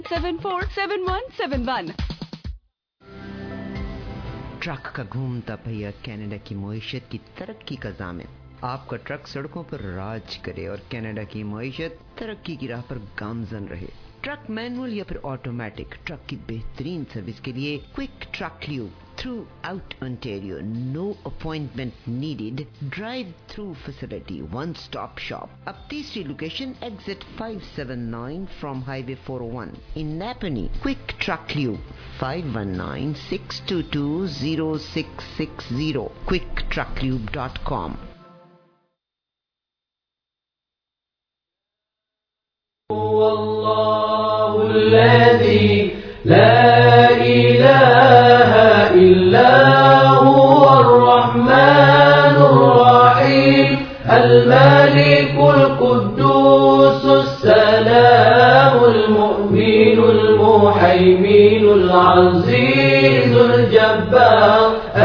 747171। Truck का घूमता पहिया कनाडा की मईशत की तरक्की का ज़ामिन। आपका ट्रक सड़कों पर राज करे और कनाडा की मईशत तरक्की की राह पर गामजन रहे। ट्रक मैनुअल या फिर ऑटोमेटिक, ट्रक की बेहतरीन सर्विस के लिए quick truck lube throughout Ontario. No appointment needed, drive through facility, one stop shop. अब तीसरी location exit 579 from highway 401 in Napanee। Quick truck lube 519-622-0660 quicktrucklube.com। والله الذي لا إله إلا هو الرحمن الرحيم الملك القدوس السلام المؤمن المهيمن العزيز الجبار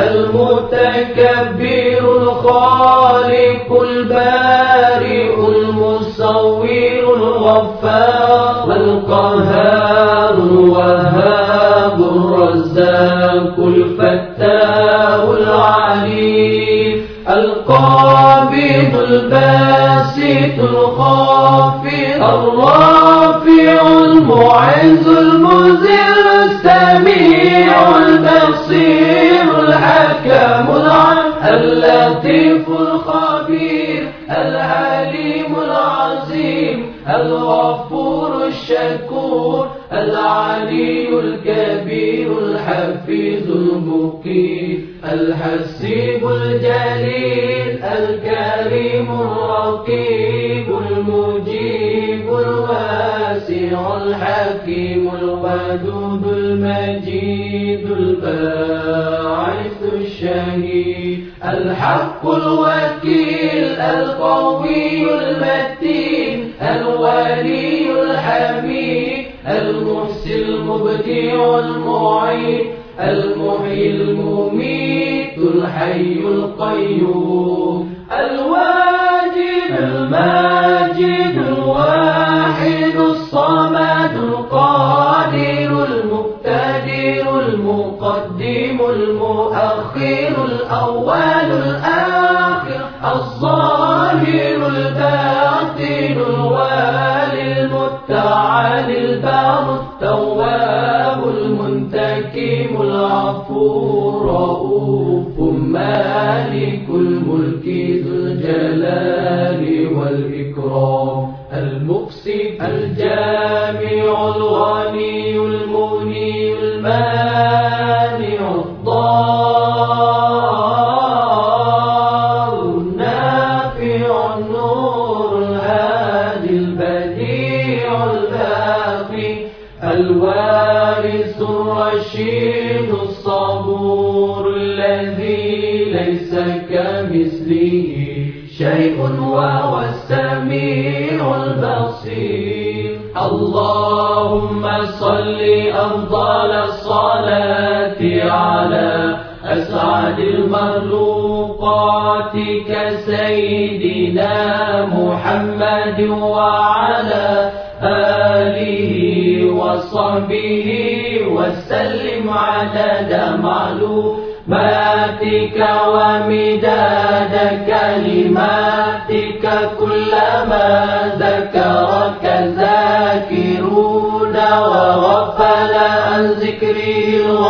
المتكبر الخالق البارئ المصور الغفار القهار الوهاب الرزاق الفتاح العليم القابض الباسط الخافض الرافع المعز المذل السميع البصير الحكم اللطيف الخبير العليم العظيم الغفور الشكور العلي الكبير الحفيظ المقيم الحسيب الجليل الكريم الرقيب المجيب الواسع الحكيم الودود المجيد الباعث الشهيد الحق الوكيل القوي المتين الولي الحميد المحسن المبدع المعين المحيي المميت الحي القيوم الواجد الماجد الواحد الصمد القادر المقتدر المقدم المؤخر الأول الآخر الظاهر الباطن الوالي المتعالي البار التواب المنتكم العفو الرؤوف مالك الملك ذو الجلال والإكرام المقسط الجامع الغني المغني المانع الضار النافع النور الهادي البديع الباقي الوارث الرشيد الصبور الذي ليس كمثله شيء وهو السميع البصير اللهم صل أفضل الصلاة على أسعد المخلوقات كسيدنا محمد وعلى آله وصحبه وسلم عدد معلوماتك ومداد كلماتك كلما ذكرك ذاكرون وغفل عن ذكره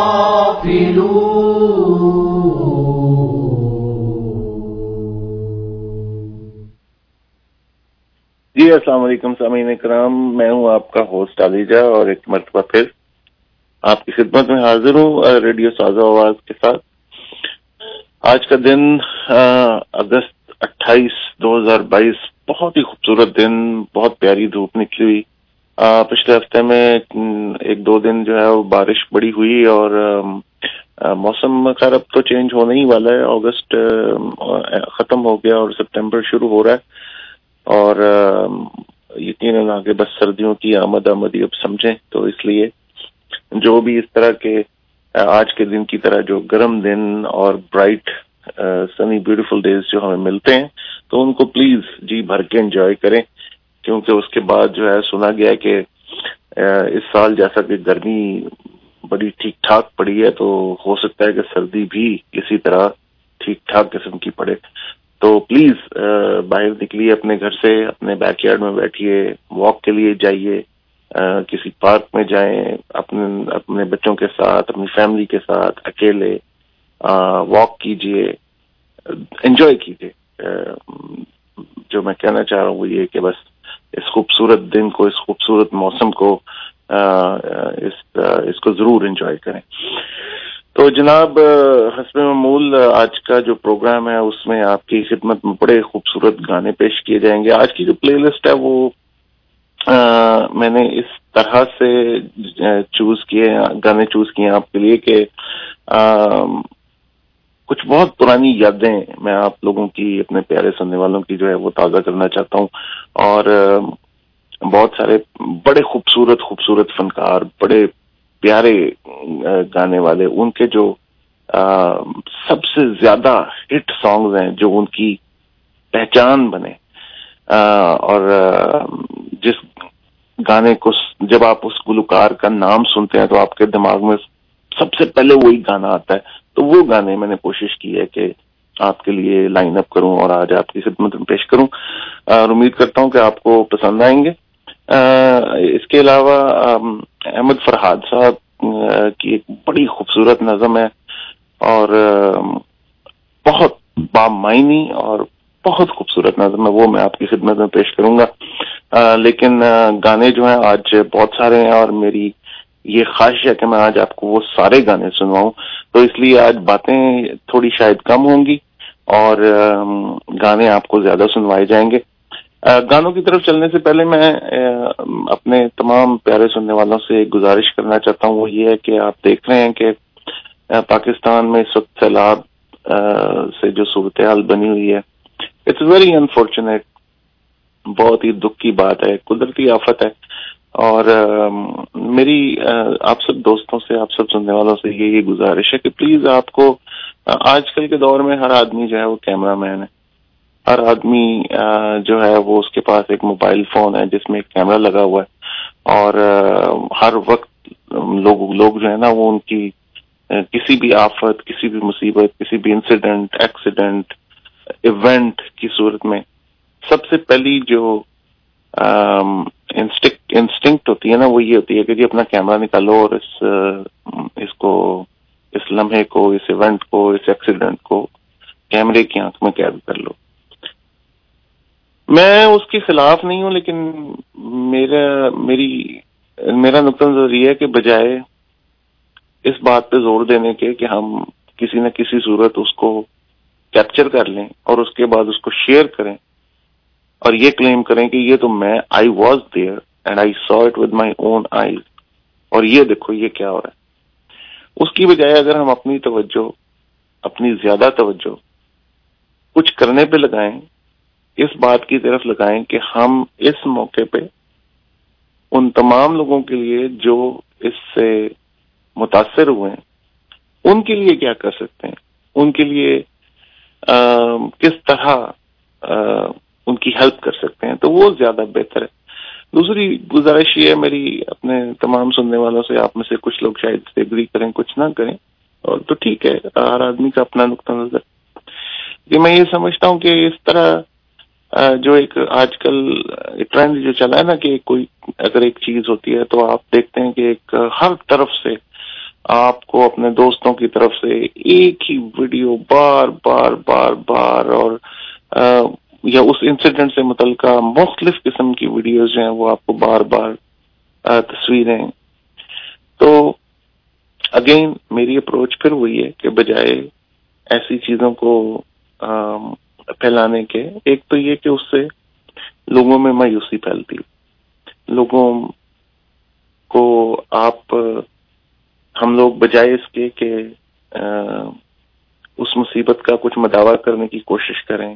الغافلون. जी अस्सलाम वालेकुम सामीन इकराम, मैं हूं आपका होस्ट आलिजा और एक मरतबा फिर आपकी खिदमत में हाजिर हूं रेडियो साज़ो आवाज के साथ। आज का दिन अगस्त 28, 2022 बहुत ही खूबसूरत दिन, बहुत प्यारी धूप निकली हुई। पिछले हफ्ते में एक दो दिन जो है वो बारिश बड़ी हुई और मौसम खैर अब तो चेंज होने ही वाला है। अगस्त खत्म हो गया और सितंबर शुरू हो रहा है और यकीनन आगे बस सर्दियों की आमदी अब समझें। तो इसलिए जो भी इस तरह के आज के दिन की तरह जो गर्म दिन और ब्राइट सनी ब्यूटीफुल डेज जो हमें मिलते हैं तो उनको प्लीज जी भर के एंजॉय करें, क्योंकि उसके बाद जो है सुना गया है कि اس سال جیسا کہ گرمی بڑی ٹھیک ٹھاک پڑی ہے، تو ہو سکتا ہے کہ سردی بھی اسی طرح ٹھیک ٹھاک قسم کی پڑے. تو پلیز باہر نکلیے اپنے گھر سے، اپنے بیک یارڈ میں بیٹھیے، واک کے لیے جائیے، کسی پارک میں جائیں، اپنے بچوں کے ساتھ، اپنی فیملی کے ساتھ، اکیلے واک کیجیے، انجوائے کیجیے. جو میں کہنا چاہ رہا ہوں وہ یہ کہ بس اس خوبصورت دن کو، اس خوبصورت موسم کو، اس کو ضرور انجوائے کریں. تو جناب حسب معمول آج کا جو پروگرام ہے اس میں آپ کی خدمت میں بڑے خوبصورت گانے پیش کیے جائیں گے. آج کی جو پلے لسٹ ہے وہ میں نے اس طرح سے گانے چوز کیے آپ کے لیے کہ کچھ بہت پرانی یادیں میں آپ لوگوں کی، اپنے پیارے سننے والوں کی جو ہے وہ تازہ کرنا چاہتا ہوں. اور بہت سارے بڑے خوبصورت فنکار، بڑے پیارے گانے والے، ان کے جو سب سے زیادہ ہٹ سانگز ہیں جو ان کی پہچان بنے، اور جس گانے کو جب آپ اس گلوکار کا نام سنتے ہیں تو آپ کے دماغ میں سب سے پہلے وہی گانا آتا ہے. تو وہ گانے میں نے کوشش کی ہے کہ آپ کے لیے لائن اپ کروں اور آج آپ کی خدمت میں پیش کروں، اور امید کرتا ہوں کہ آپ کو پسند آئیں گے. اس کے علاوہ احمد فرحاد صاحب کی ایک بڑی خوبصورت نظم ہے اور بہت بامعنی اور بہت خوبصورت نظم ہے، وہ میں آپ کی خدمت میں پیش کروں گا. لیکن گانے جو ہیں آج بہت سارے ہیں اور میری یہ خواہش ہے کہ میں آج آپ کو وہ سارے گانے سنواؤں، تو اس لیے آج باتیں تھوڑی شاید کم ہوں گی اور گانے آپ کو زیادہ سنوائے جائیں گے. گانوں کی طرف چلنے سے پہلے میں اپنے تمام پیارے سننے والوں سے ایک گزارش کرنا چاہتا ہوں، وہ یہ ہے کہ آپ دیکھ رہے ہیں کہ پاکستان میں اس وقت سیلاب سے جو صورتحال بنی ہوئی ہے، اٹس ویری انفارچونیٹ، بہت ہی دکھ کی بات ہے، قدرتی آفت ہے. اور میری آپ سب دوستوں سے، آپ سب سننے والوں سے یہ گزارش ہے کہ پلیز آپ کو، آج کل کے دور میں ہر آدمی جو ہے وہ کیمرہ مین ہے، ہر آدمی جو ہے وہ اس کے پاس ایک موبائل فون ہے جس میں ایک کیمرہ لگا ہوا ہے، اور ہر وقت لوگ جو ہے نا وہ ان کی کسی بھی آفت، کسی بھی مصیبت، کسی بھی انسیڈنٹ، ایکسیڈنٹ، ایونٹ کی صورت میں سب سے پہلی جو انسٹنکٹ ہوتی ہے نا وہ یہ ہوتی ہے کہ جی اپنا کیمرہ نکالو اور اس لمحے کو، اس ایونٹ کو، اس ایکسیڈنٹ کو کیمرے کی آنکھ میں قید کر لو. میں اس کے خلاف نہیں ہوں، لیکن میرا نقطہ نظر یہ ہے کہ بجائے اس بات پہ زور دینے کے کہ ہم کسی نہ کسی صورت اس کو کیپچر کر لیں اور اس کے بعد اس کو شیئر کریں اور یہ کلیم کریں کہ یہ تو میں I was there and I saw it with my own eyes, اور یہ دیکھو یہ کیا ہو رہا ہے، اس کی بجائے اگر ہم اپنی زیادہ توجہ کچھ کرنے پہ لگائیں، اس بات کی طرف لگائیں کہ ہم اس موقع پہ ان تمام لوگوں کے لیے جو اس سے متاثر ہوئے ہیں ان کے لیے کیا کر سکتے ہیں، ان کے لیے کس طرح ان کی ہیلپ کر سکتے ہیں، تو وہ زیادہ بہتر ہے. دوسری گزارش یہ ہے میری اپنے تمام سننے والوں سے، آپ میں سے کچھ لوگ شاید ایگری کریں کچھ نہ کریں، اور تو ٹھیک ہے، ہر آدمی کا اپنا نقطہ نظر. کہ میں یہ سمجھتا ہوں کہ اس طرح جو ایک آج کل ٹرینڈ جو چلا ہے نا کہ کوئی اگر ایک چیز ہوتی ہے تو آپ دیکھتے ہیں کہ ایک ہر طرف سے آپ کو اپنے دوستوں کی طرف سے ایک ہی ویڈیو بار بار بار بار اور یا اس انسیڈنٹ سے متعلقہ مختلف قسم کی ویڈیوز جو ہیں وہ آپ کو بار بار تصویریں. تو اگین میری اپروچ پھر وہی ہے کہ بجائے ایسی چیزوں کو پھیلانے کے، ایک تو یہ کہ اس سے لوگوں میں مایوسی پھیلتی، لوگوں کو ہم لوگ بجائے اس کے کہ اس مصیبت کا کچھ مداوع کرنے کی کوشش کریں،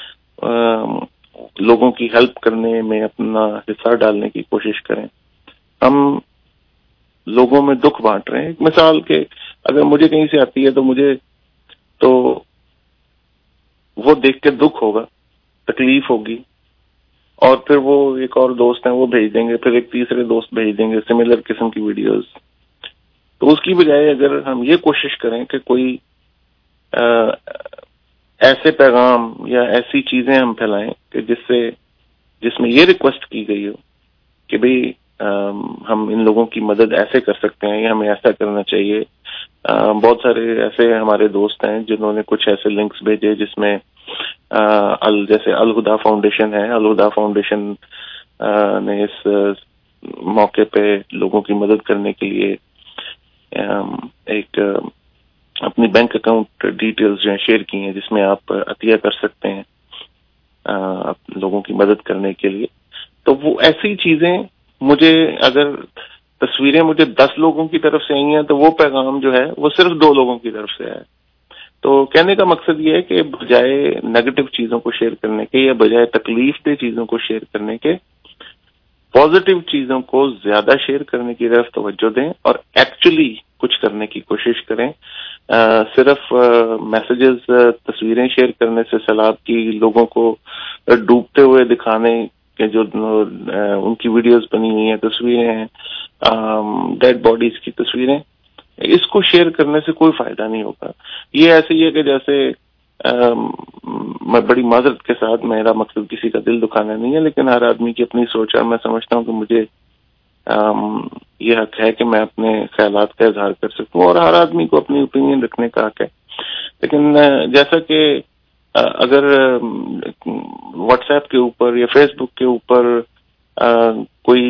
لوگوں کی ہیلپ کرنے میں اپنا حصہ ڈالنے کی کوشش کریں، ہم لوگوں میں دکھ بانٹ رہے ہیں. ایک مثال کہ اگر مجھے کہیں سے آتی ہے تو مجھے تو وہ دیکھ کے دکھ ہوگا، تکلیف ہوگی، اور پھر وہ ایک اور دوست ہیں وہ بھیج دیں گے, پھر ایک تیسرے دوست بھیج دیں گے سملر قسم کی ویڈیوز. تو اس کی بجائے اگر ہم یہ کوشش کریں کہ کوئی ایسے پیغام یا ایسی چیزیں ہم پھیلائیں کہ جس میں یہ ریکویسٹ کی گئی ہو کہ بھئی ہم ان لوگوں کی مدد ایسے کر سکتے ہیں یا ہمیں ایسا کرنا چاہیے. بہت سارے ایسے ہمارے دوست ہیں جنہوں نے کچھ ایسے لنکس بھیجے جس میں جیسے الہدا فاؤنڈیشن ہے, الہدا فاؤنڈیشن نے اس موقع پہ لوگوں کی مدد کرنے کے لیے ایک اپنی بینک اکاؤنٹ ڈیٹیلز جو ہیں شیئر کی ہیں جس میں آپ عطیہ کر سکتے ہیں لوگوں کی مدد کرنے کے لیے. تو وہ ایسی چیزیں مجھے اگر تصویریں مجھے 10 لوگوں کی طرف سے آئی ہیں تو وہ پیغام جو ہے وہ صرف 2 لوگوں کی طرف سے ہے. تو کہنے کا مقصد یہ ہے کہ بجائے نیگیٹو چیزوں کو شیئر کرنے کے یا بجائے تکلیف دہ چیزوں کو شیئر کرنے کے پازیٹیو چیزوں کو زیادہ شیئر کرنے کی طرف توجہ دیں اور ایکچولی کچھ کرنے کی کوشش کریں. صرف میسیجز تصویریں شیئر کرنے سے سیلاب کی لوگوں کو ڈوبتے ہوئے دکھانے کے جو ان کی ویڈیوز بنی ہوئی ہیں, تصویریں ہیں ڈیڈ باڈیز کی تصویریں, اس کو شیئر کرنے سے کوئی فائدہ نہیں ہوگا. یہ ایسے ہی ہے کہ جیسے میں بڑی معذرت کے ساتھ, میرا مقصد کسی کا دل دکھانا نہیں ہے, لیکن ہر آدمی کی اپنی سوچ ہے. میں سمجھتا ہوں کہ مجھے یہ حق ہے کہ میں اپنے خیالات کا اظہار کر سکوں اور ہر آدمی کو اپنی اوپینین رکھنے کا حق ہے. لیکن جیسا کہ اگر واٹس ایپ کے اوپر یا فیس بک کے اوپر کوئی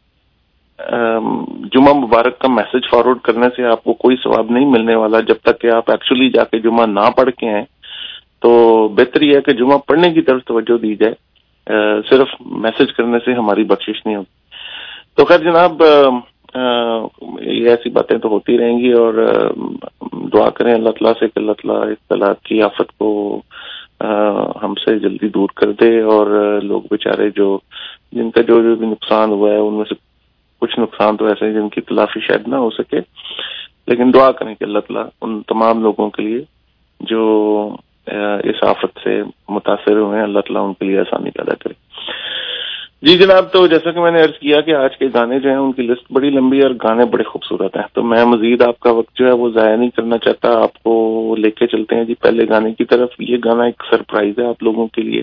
جمعہ مبارک کا میسج فارورڈ کرنے سے آپ کو کوئی ثواب نہیں ملنے والا جب تک کہ آپ ایکچولی جا کے جمعہ نہ پڑھ کے ہیں, تو بہتر یہ ہے کہ جمعہ پڑھنے کی طرف توجہ دی جائے, صرف میسج کرنے سے ہماری بخشش نہیں ہوگی. تو خیر جناب, یہ ایسی باتیں تو ہوتی رہیں گی اور دعا کریں اللہ تعالیٰ سے کہ اللہ تعالیٰ اس طرح کی آفت کو ہم سے جلدی دور کر دے اور لوگ بیچارے جن کا جو بھی نقصان ہوا ہے ان میں سے کچھ نقصان تو ایسے ہیں جن کی تلافی شاید نہ ہو سکے, لیکن دعا کریں کہ اللہ تعالیٰ ان تمام لوگوں کے لیے جو اس آفت سے متاثر ہوئے ہیں اللہ تعالیٰ ان کے لیے آسانی پیدا کرے. جی جناب, تو جیسا کہ میں نے عرض کیا کہ آج کے گانے جو ہیں ان کی لسٹ بڑی لمبی ہے اور گانے بڑے خوبصورت ہیں, تو میں مزید آپ کا وقت جو ہے وہ ضائع نہیں کرنا چاہتا. آپ کو لے کے چلتے ہیں جی پہلے گانے کی طرف. یہ گانا ایک سرپرائز ہے آپ لوگوں کے لیے.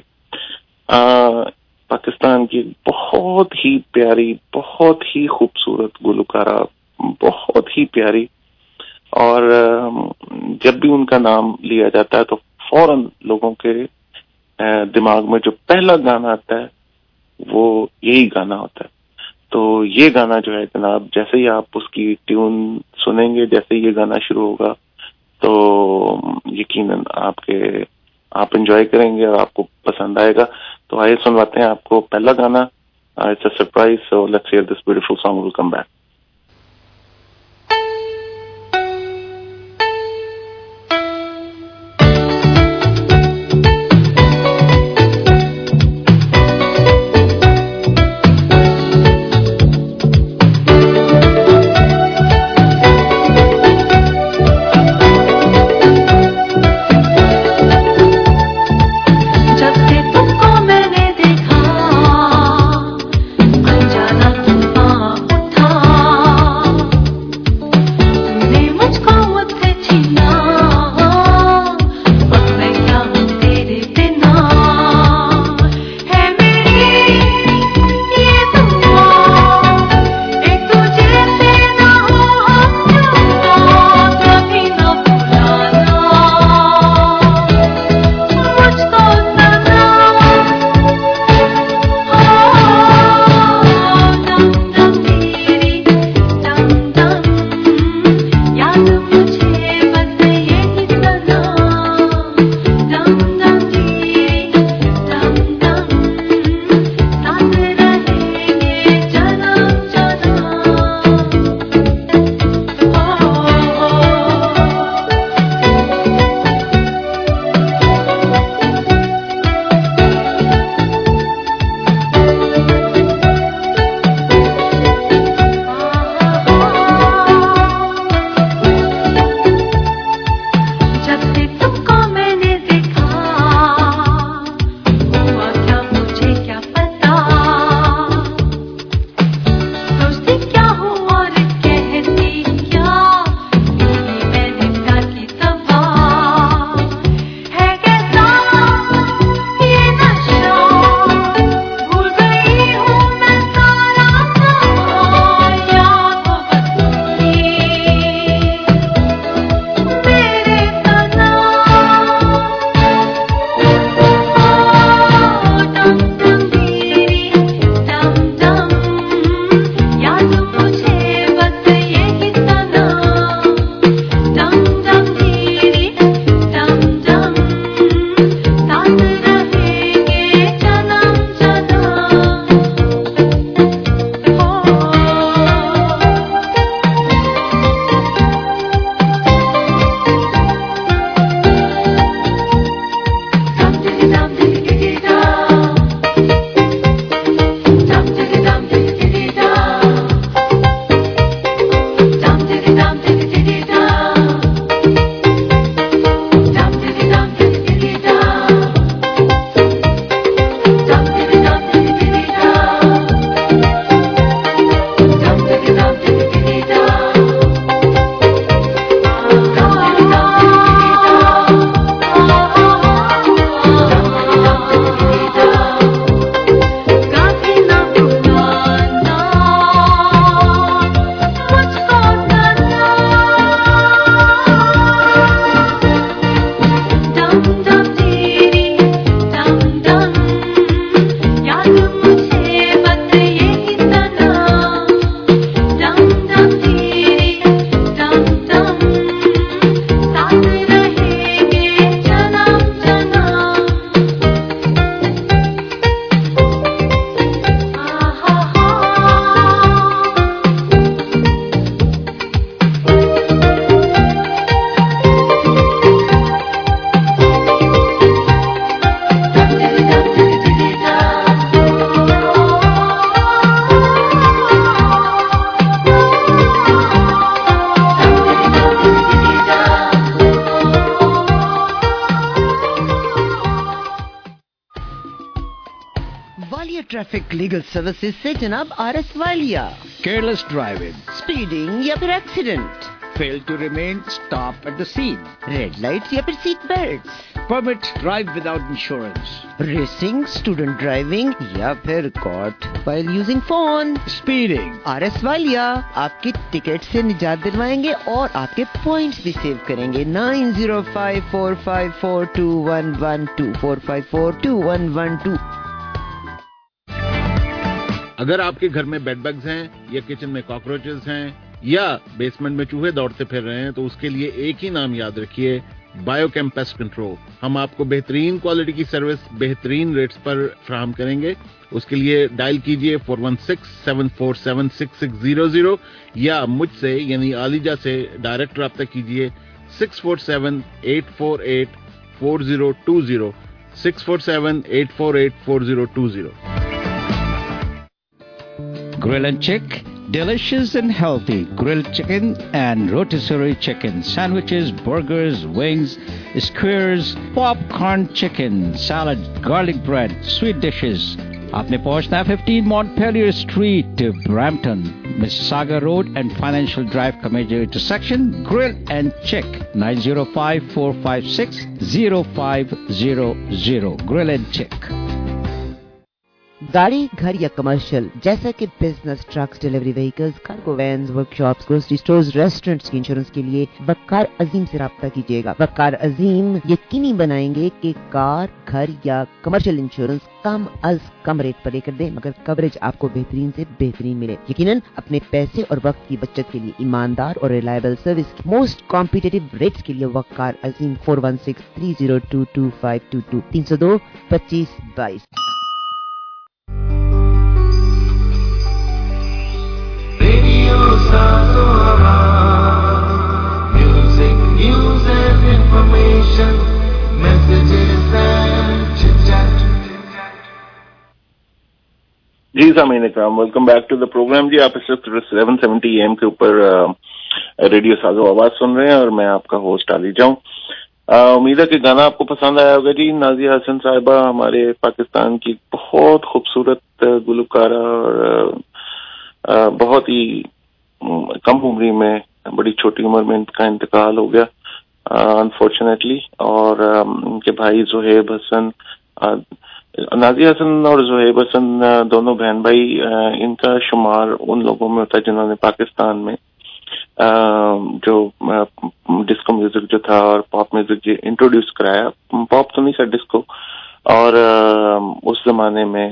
پاکستان کی بہت ہی پیاری, بہت ہی خوبصورت گلوکارہ, بہت ہی پیاری, اور جب بھی ان کا نام لیا جاتا ہے تو فوراً لوگوں کے دماغ میں جو پہلا گانا آتا ہے وہ یہی گانا ہوتا ہے. تو یہ گانا جو ہے جناب, جیسے ہی آپ اس کی ٹیون سنیں گے, جیسے ہی یہ گانا شروع ہوگا تو یقیناً آپ انجوائے کریں گے اور آپ کو پسند آئے گا. تو آئیے سنواتے ہیں آپ کو پہلا گانا. It's a surprise, so let's hear this beautiful song, will come back. جب سے تم کو میں نے دیکھا, انجانا طوفان اٹھا. ट्रैफिक लीगल सर्विसेज से जनाब RS Walia. Careless driving. Speeding या फिर accident, Fail to remain stopped at the scene. Red lights या फिर seat belts, Permit drive without insurance. Racing, student driving या फिर caught while using phone. Speeding. RS Walia आपकी ticket से निजात दिलवाएंगे और आपके पॉइंट्स भी सेव करेंगे। 9054542112 4542112। अगर आपके घर में बेड बग्स हैं या किचन में कॉकरोचेस हैं या बेसमेंट में चूहे दौड़ते फिर रहे हैं तो उसके लिए एक ही नाम याद रखिए, बायोकेम पेस्ट कंट्रोल। हम आपको बेहतरीन क्वालिटी की सर्विस बेहतरीन रेट्स पर फराहम करेंगे। उसके लिए डायल कीजिए 4167476600 या मुझसे यानी आलिजा से डायरेक्ट रब्ता कीजिए 6478484020 6478484020। Grill and Chick, delicious and healthy grilled chicken and rotisserie chicken, sandwiches, burgers, wings, skewers, popcorn chicken, salad, garlic bread, sweet dishes. आपने पहुंचना है 15 Montpelier Street, Brampton, Mississauga Road and Financial Drive का major intersection. Grill and Chick, 905-456-0500. Grill and Chick. गाड़ी, घर या commercial जैसा कि business, trucks, delivery vehicles, cargo vans, workshops, grocery stores, restaurants की इंश्योरेंस के लिए वकार अजीम से राब्ता कीजिएगा। वकार अजीम यकीनी बनाएंगे कि कार, घर या कमर्शियल इंश्योरेंस कम अज कम रेट पर लेकर दे मगर कवरेज आपको बेहतरीन से बेहतरीन मिले। यकीनन अपने पैसे और वक्त की बचत के लिए ईमानदार और रिलायबल सर्विस की मोस्ट कॉम्पिटिटिव रेट्स के लिए वकार अजीम 4163022522 302-2522। Music, news and information, messages and chit-chat. जी Sameen Ikram, welcome back to the program. जी आप इस वक्त 1170 AM के ऊपर रेडियो साजो आवाज सुन रहे हैं और मैं आपका होस्ट आली जाऊं। उम्मीद है कि गाना आपको पसंद आया होगा। जी नाजिया हसन साहिबा हमारे पाकिस्तान की बहुत खूबसूरत गुलकारा और बहुत ही कम उम्र में, बड़ी छोटी उम्र में इनका इंतकाल हो गया अनफॉर्चुनेटली। और उनके भाई जोहेब हसन, नाजिया हसन और जोहेब हसन दोनों बहन भाई, इनका शुमार उन लोगों में होता है जिन्होंने पाकिस्तान में जो डिस्को म्यूजिक जो था और पॉप म्यूजिक इंट्रोड्यूस कराया। पॉप तो नहीं सर, डिस्को। और उस जमाने में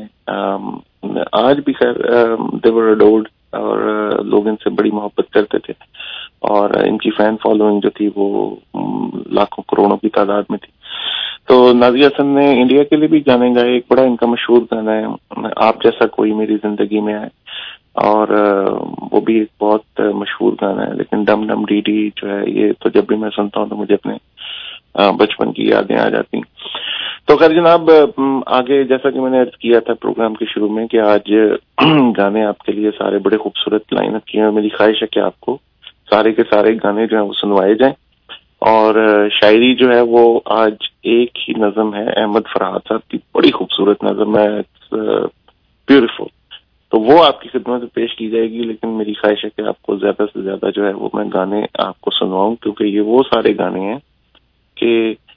आज भी खैर दे वर अडोर्ड और लोग इनसे बड़ी मोहब्बत करते थे और इनकी फैन फॉलोइंग जो थी वो लाखों करोड़ों की तादाद में थी। तो नाजिया हसन ने इंडिया के लिए भी गाने गाए। एक बड़ा इनका मशहूर गाना है आप जैसा कोई मेरी जिंदगी में आए, और वो भी एक बहुत मशहूर गाना है। लेकिन डम डम डी डी जो है, ये तो जब भी मैं सुनता हूँ तो मुझे अपने बचपन की यादें आ जाती। तो खैर जनाब, आगे जैसा कि मैंने अर्ज किया था प्रोग्राम के शुरू में कि आज गाने आपके लिए सारे बड़े खूबसूरत लाइन अप किए हैं। मेरी ख्वाहिश है कि आपको सारे के सारे गाने जो है वो सुनवाए जाएं। और शायरी जो है वो आज एक ही नज़म है अहमद फरहाद साहब की, बड़ी खूबसूरत नज़म है, ब्यूटीफुल। तो वो आपकी खिदमत में पेश की जाएगी। लेकिन मेरी ख्वाहिश है कि आपको ज्यादा से ज्यादा जो है वो मैं गाने आपको सुनवाऊं, क्योंकि ये वो सारे गाने हैं कि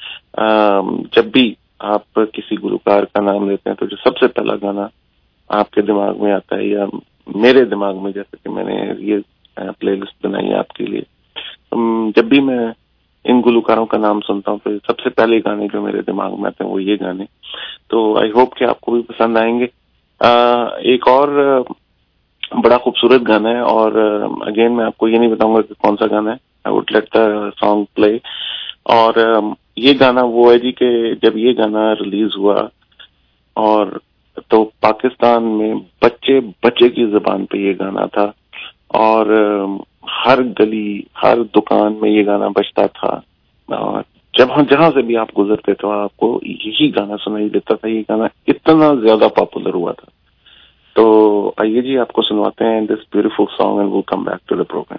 जब भी आप किसी गुलकार का नाम लेते हैं तो जो सबसे पहला गाना आपके दिमाग में आता है, या मेरे दिमाग में, जैसे कि मैंने ये प्लेलिस्ट बनाई है आपके लिए, जब भी मैं इन गुलकारों का नाम सुनता हूँ तो सबसे पहले गाने जो मेरे दिमाग में आते हैं वो ये गाने। तो आई होप कि आपको भी पसंद आएंगे। एक और बड़ा खूबसूरत गाना है, और अगेन मैं आपको ये नहीं बताऊंगा कि कौन सा गाना है, I would let the song play. और ये गाना वो है जी कि जब ये गाना रिलीज हुआ और तो पाकिस्तान में बच्चे बच्चे की जुबान पे ये गाना था, और हर गली हर दुकान में ये गाना बजता था, और जहां से भी आप गुजरते थे आपको यही गाना सुनाई देता था। ये गाना इतना ज्यादा पॉपुलर हुआ था। तो आइए जी आपको सुनवाते हैं this beautiful song and will come back to the program.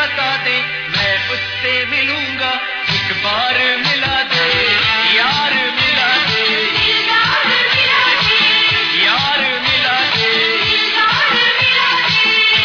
बता दे, मैं उससे मिलूंगा, एक बार मिला दे, यार मिला दे, यार मिला दे, यार मिला दे, यार मिला दे।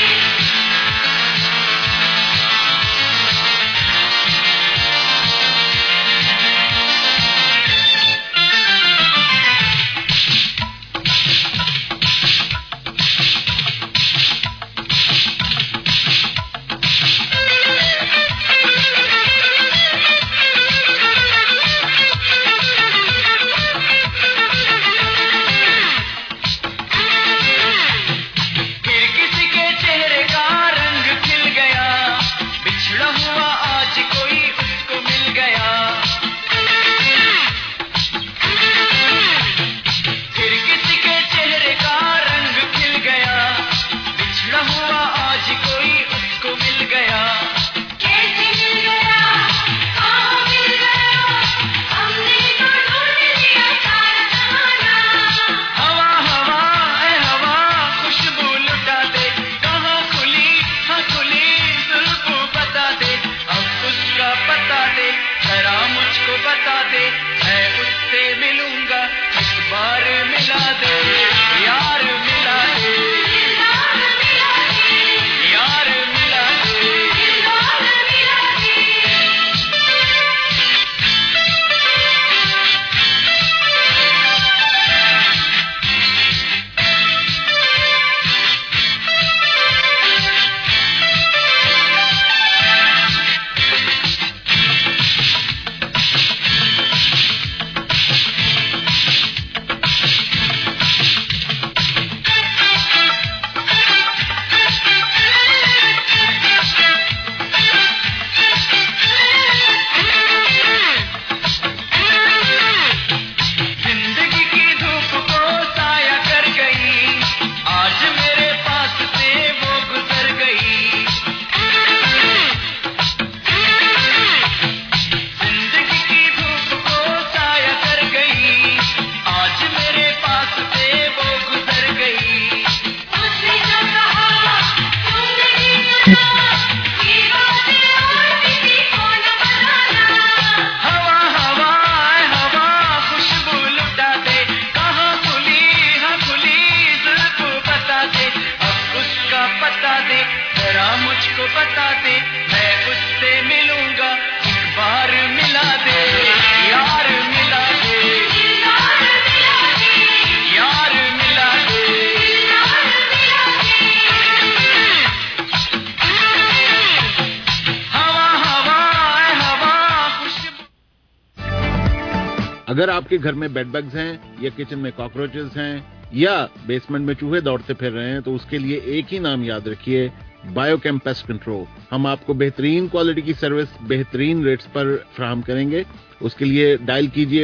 अगर आपके घर में बेड बग्स हैं या किचन में कॉकरोचेस हैं या बेसमेंट में चूहे दौड़ते फिर रहे हैं तो उसके लिए एक ही नाम याद रखिए, बायोकेम पेस्ट कंट्रोल। हम आपको बेहतरीन क्वालिटी की सर्विस बेहतरीन रेट्स पर फराहम करेंगे। उसके लिए डायल कीजिए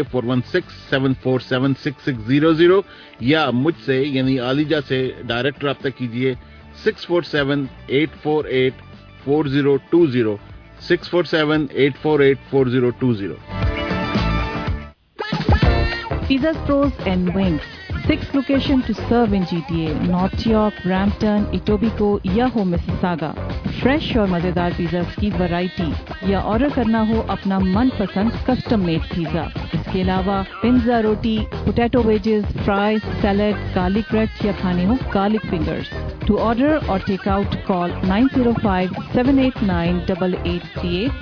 4167476600 या मुझसे यानी आलिजा से डायरेक्ट रब्ता कीजिए 6478484020 6478484020। Pizza Pros and Wings. 6 locations to serve in GTA, North York, Brampton, Etobicoke या हो Mississauga. फ्रेश और मजेदार पिज़्ज़ा की वैरायटी या ऑर्डर करना हो अपना मनपसंद कस्टम मेड पिज़्ज़ा। इसके अलावा पिज़्ज़ा रोटी, potato wedges, fries, salad, garlic bread या खाने हो garlic fingers. To order or take out, call 905-789-8838,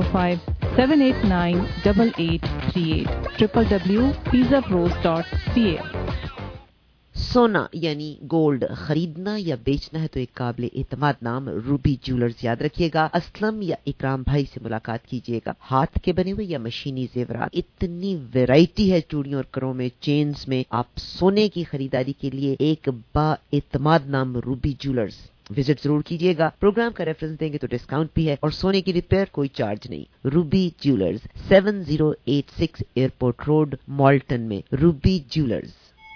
905-789-8838, www.pizzapros.ca। सोना यानी गोल्ड खरीदना या बेचना है तो एक काबिल एतमाद नाम रूबी ज्वेलर्स याद रखिएगा। असलम या इकराम भाई से मुलाकात कीजिएगा। हाथ के बने हुए या मशीनी जेवरात, इतनी वैरायटी है चूड़ियों और करों में, चेन्स में। आप सोने की खरीदारी के लिए एक बाएतमाद नाम रूबी ज्वेलर्स विजिट जरूर कीजिएगा। प्रोग्राम का रेफरेंस देंगे तो डिस्काउंट भी है और सोने की रिपेयर कोई चार्ज नहीं। Ruby Jewellers 7086 airport road, Malton में। Ruby Jewellers.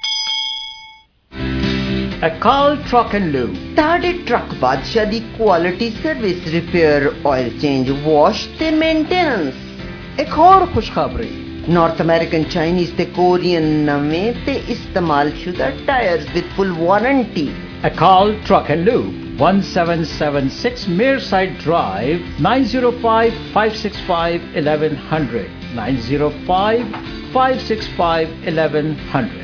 Akal Truck and Lube. ਤੁਹਾਡੇ ਟਰੱਕ ਬਾਦਸ਼ਾਹ ਦੀ quality service, repair, oil change, wash ਤੇ ਮੇਨਟੇਨੈਂਸ। ਇੱਕ ਹੋਰ ਖੁਸ਼ਖਬਰੀ, ਨਾਰਥ ਅਮਰੀਕਨ, ਚਾਈਨੀਜ਼ ਤੇ ਕੋਰੀਅਨ ਨਵੇਂ ਤੇ ਇਸਤੇਮਾਲਸ਼ੁਦਾ tyres with full warranty. Akal Truck and Lube, 1776 Mearside Drive, 905-565-1100, 905-565-1100.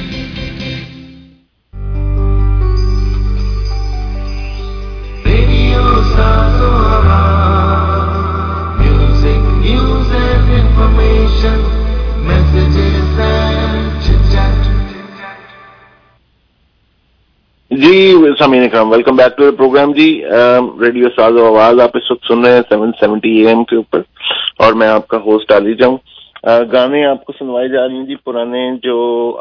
Radio Sazo Awaaz, music, news and information, messages and chit-chat. जी Sameen Ikram, welcome back to the program जी। रेडियो साज़ो आवाज आप इस वक्त सुन रहे हैं 770 AM के ऊपर, और मैं आपका होस्ट आली जाऊं। गाने आपको सुनवाए जा रही हैं जी, पुराने जो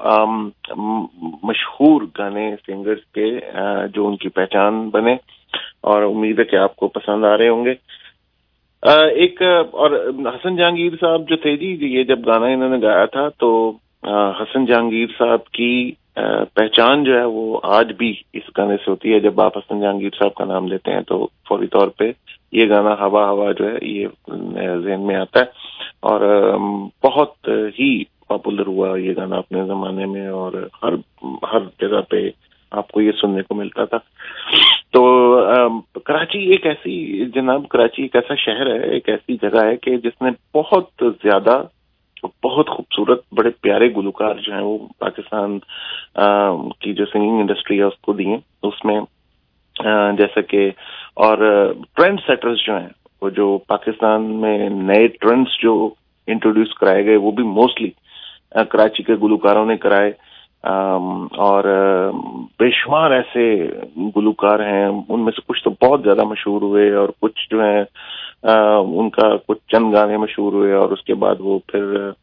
मशहूर गाने सिंगर्स के, जो उनकी पहचान बने, और उम्मीद है कि आपको पसंद आ रहे होंगे। एक और हसन जहांगीर साहब जो थे जी, ये जब गाना इन्होंने गाया था तो हसन जहांगीर साहब की पहचान जो है वो आज भी इस गाने से होती है। जब आप हसन जहांगीर साहब का नाम लेते हैं तो फौरी तौर पे ये गाना हवा हवा जो है ये ज़हन में आता है, और बहुत ही पॉपुलर हुआ ये गाना अपने जमाने में, और हर जगह पे आपको ये सुनने को मिलता था। तो कराची एक ऐसी, जनाब कराची एक ऐसा शहर है, एक ऐसी जगह है कि जिसने बहुत ज्यादा, बहुत खूबसूरत, बड़े प्यारे गुलकार जो हैं वो पाकिस्तान की जो सिंगिंग इंडस्ट्री है उसको दिए। उसमें जैसे कि, और ट्रेंड सेटर्स जो हैं, वो जो पाकिस्तान में नए ट्रेंड्स जो इंट्रोड्यूस कराए गए वो भी मोस्टली कराची के गुलकारों ने कराए। और बेशुमार ऐसे गुलकार हैं, उनमें से कुछ तो बहुत ज्यादा मशहूर हुए, और कुछ जो है उनका कुछ चंद गाने मशहूर हुए, और उसके बाद वो फिर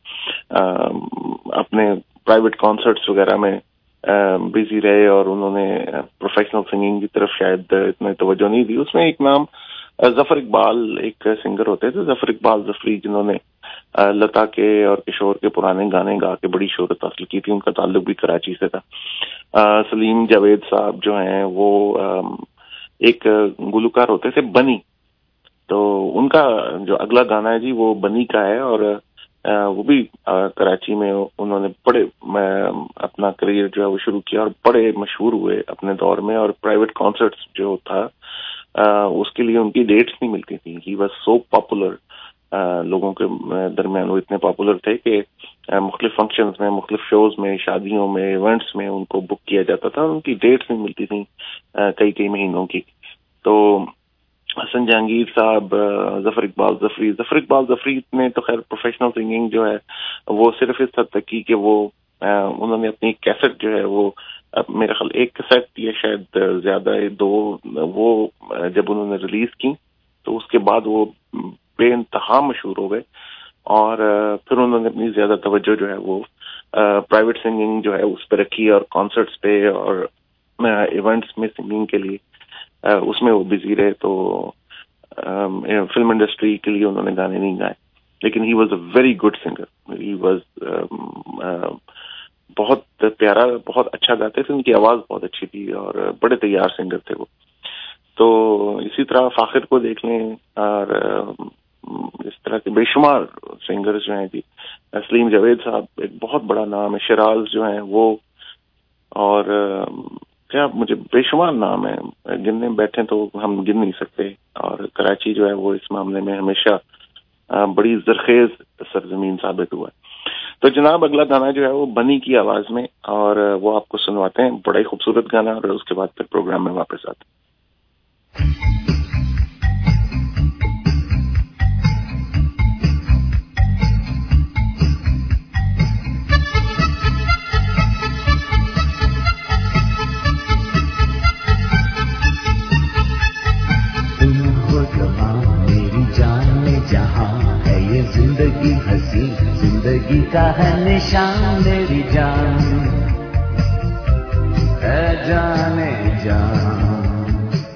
अपने प्राइवेट कॉन्सर्ट्स वगैरह में बिजी रहे, और उन्होंने प्रोफेशनल सिंगिंग की तरफ शायद इतनी तवज्जो नहीं दी। उसमें एक नाम जफर इकबाल, एक सिंगर होते थे जफर इकबाल जफरी, जिन्होंने लता के और किशोर के पुराने गाने गा के बड़ी शोहरत हासिल की थी। उनका ताल्लुक भी कराची से था। सलीम जावेद साहब जो हैं वो एक गुलकार होते थे बनी, तो उनका जो अगला गाना है जी वो बनी का है, और वो भी कराची में उन्होंने बड़े अपना करियर जो है वो शुरू किया, और बड़े मशहूर हुए अपने दौर में। और प्राइवेट कॉन्सर्ट्स जो था उसके लिए उनकी डेट्स नहीं मिलती थी। ही वाज सो पॉपुलर, लोगों के दरमियान वो इतने पॉपुलर थे कि मुख्तलिफ फंक्शंस में, मुख्तलिफ शोज में, शादियों में, इवेंट्स में उनको बुक किया जाता था। उनकी डेट्स नहीं मिलती थी कई कई महीनों की। तो हसन जहांगीर साहब, जफर इकबाल जफरी ने तो खैर प्रोफेशनल सिंगिंग जो है वो सिर्फ इस हद तक की कि वो उन्होंने अपनी कैसेट जो है वो, मेरा ख्याल एक कैसेट या शायद ज्यादा दो, वो जब उन्होंने रिलीज की तो उसके बाद वो बेइंतहा मशहूर हो गए, और फिर उन्होंने अपनी ज्यादा तवज्जो जो है वो प्राइवेट सिंगिंग जो है उस पर रखी, और कॉन्सर्ट्स पे और इवेंट्स में सिंगिंग के लिए उसमें वो बिजी रहे। तो फिल्म इंडस्ट्री के लिए उन्होंने गाने नहीं गाए, लेकिन he was a very good singer. He was बहुत प्यारा, बहुत अच्छा गाते थे, उनकी आवाज बहुत अच्छी थी, और बड़े तैयार सिंगर थे वो। तो इसी तरह फाखिर को देख लें, और इस तरह के बेशुमार सिंगर्स जो हैं जी। सलीम जावेद साहब एक बहुत बड़ा नाम है, शिराज जो हैं वो, और क्या मुझे बेशुमार नाम है, गिनने बैठे तो हम गिन नहीं सकते। और कराची जो है वो इस मामले में हमेशा बड़ी जरखेज सरजमीन साबित हुआ है। तो जनाब अगला गाना जो है वो बनी की आवाज में, और वो आपको सुनवाते हैं, बड़ा ही खूबसूरत गाना, और उसके बाद फिर प्रोग्राम में वापस आते हैं। जिंदगी हंसी, जिंदगी का है निशान, मेरी जान है जाने जान।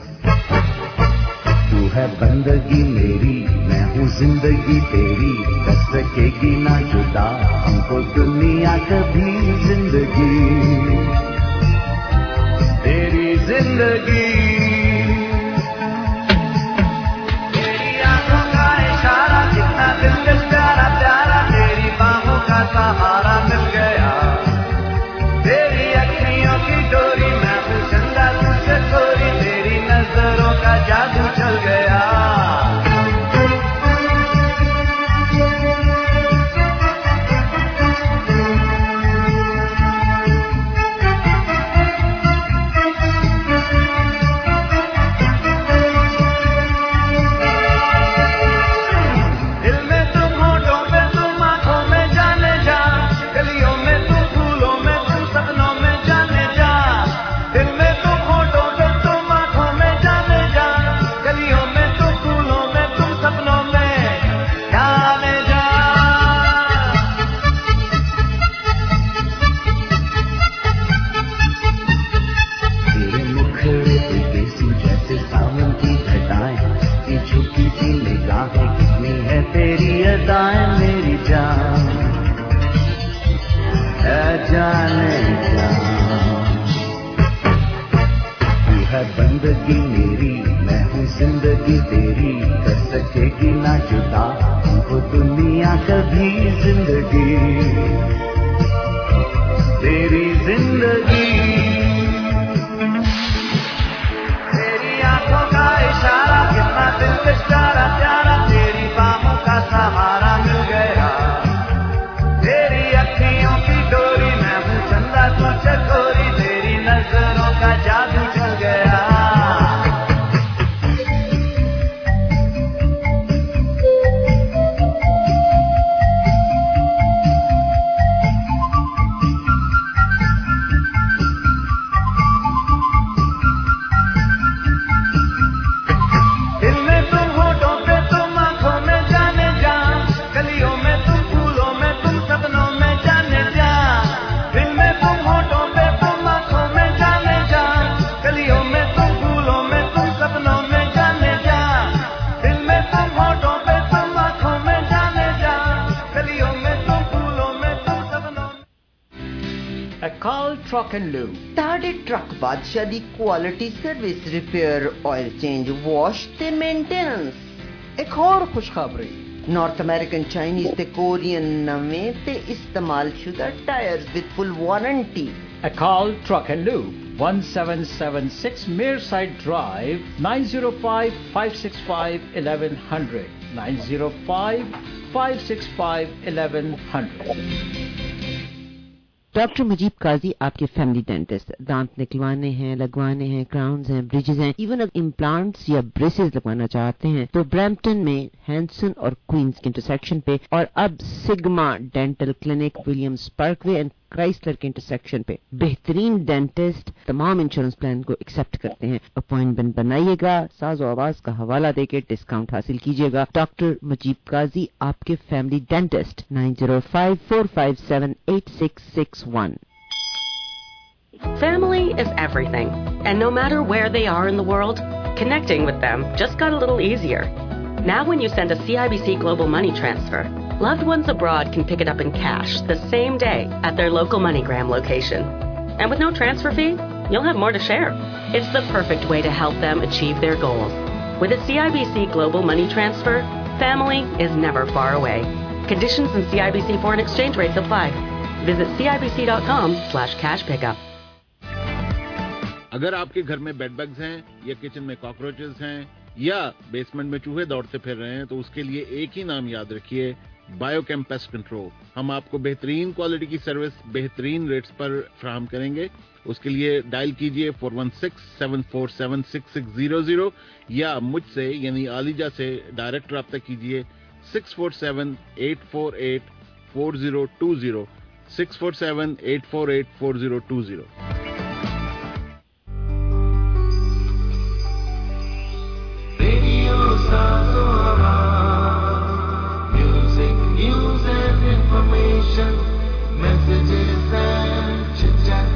तू है बंदगी मेरी, मैं हूँ जिंदगी तेरी, कर सकेगी ना जुदा हमको दुनिया कभी। जिंदगी तेरी जिंदगी, सहारा मिल गया, तेरी अखियों की डोरी, मैं हूँ चंदा तुझसे चोरी, तेरी नजर का जादू चल गया बंदगी मेरी मैं हूँ जिंदगी तेरी कर सकेगी ना जुदा हमको दुनिया कभी जिंदगी तेरी जिंदगी तेरी आंखों का इशारा कितना दिल बेचारा प्यारा तेरी बाहों का सहारा मिल गया तेरी अखियों की डोरी मैं हूँ चंदा तो चकोरी तेरी नजरों का जादू चल गया Truck and Lube ਤੁਹਾਡੇ ਟਰੱਕ ਬਾਦਸ਼ਾਹ ਦੀ quality service repair oil change wash ਤੇ ਮੇਨਟੇਨੈਂਸ ਇੱਕ ਹੋਰ ਖੁਸ਼ਖਬਰੀ ਨਾਰਥ ਅਮਰੀਕਨ ਚਾਈਨੀਜ਼ ਤੇ ਕੋਰੀਅਨ ਨਵੇਂ ਤੇ ਇਸਤੇਮਾਲਸ਼ੁਦਾ tyres with full warranty Akal Truck and Lube 1776 Mearside Drive 905-565-1100 905-565-1100 doctor Mujib Qazi आपके फैमिली डेंटिस्ट दांत निकलवाने हैं लगवाने हैं क्राउन्स हैं ब्रिजेस हैं इवन अगर इम्प्लांट्स या ब्रेसेस लगवाना चाहते हैं तो ब्रैम्पटन में हैंसन और क्वींस के इंटरसेक्शन पे और अब Sigma dental clinic Williams Parkway and Chrysler के इंटरसेक्शन पे बेहतरीन डेंटिस्ट तमाम इंश्योरेंस प्लान को एक्सेप्ट करते हैं अपॉइंटमेंट बनाइएगा साज़ो आवाज का हवाला देके डिस्काउंट हासिल कीजिएगा डॉक्टर मुजीब काजी आपके family dentist 905-457-8661 Family is everything, and no matter where they are in the world, connecting with them just got a little easier. Now when you send a CIBC Global Money Transfer, loved ones abroad can pick it up in cash the same day at their local MoneyGram location. And with no transfer fee, you'll have more to share. It's the perfect way to help them achieve their goals. With a CIBC Global Money Transfer, family is never far away. Conditions and CIBC foreign exchange rates apply. Visit cibc.com/cash-pickup. अगर आपके घर में bed bugs हैं या kitchen में cockroaches हैं या basement में चूहे दौड़ते फिर रहे हैं तो उसके लिए एक ही नाम याद रखिए बायोकेम पेस्ट कंट्रोल। हम आपको बेहतरीन क्वालिटी की सर्विस बेहतरीन रेट्स पर फराहम करेंगे। उसके लिए डायल कीजिए 416-747-6600 या मुझसे यानी आलिजा से डायरेक्ट रब्ता कीजिए 647-848-4020 647-848-4020। Music, news and information, messages and chit-chat.